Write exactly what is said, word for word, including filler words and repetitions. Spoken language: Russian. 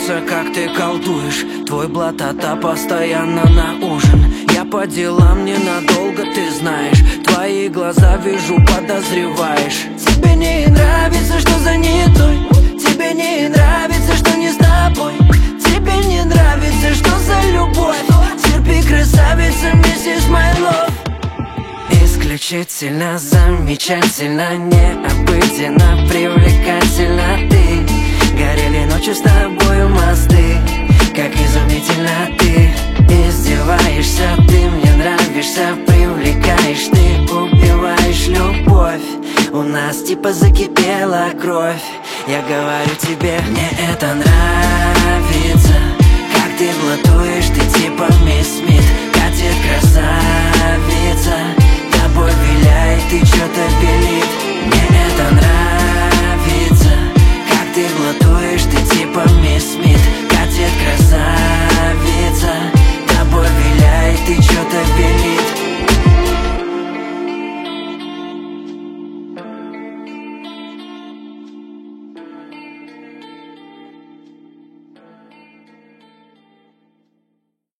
нравится, как ты колдуешь. Твой блатата постоянно на ужин. Я по делам ненадолго, ты знаешь. Твои глаза вижу, подозреваешь. Тебе не нравится, что занятой. Тебе не нравится, что не с тобой. Тебе не нравится, что за любовь. Терпи, красавица, миссис My Love. Исключительно, замечательно, необычно, привлекательно ты. Горели ночью с тобою мосты. Как изумительно ты издеваешься, ты мне нравишься, привлекаешь, ты убиваешь любовь. У нас типа закипела кровь. Я говорю тебе, мне это нравится. Как ты блатуешь, ты типа мисс Смит. Катит красавица, тобой виляет, ты чё-то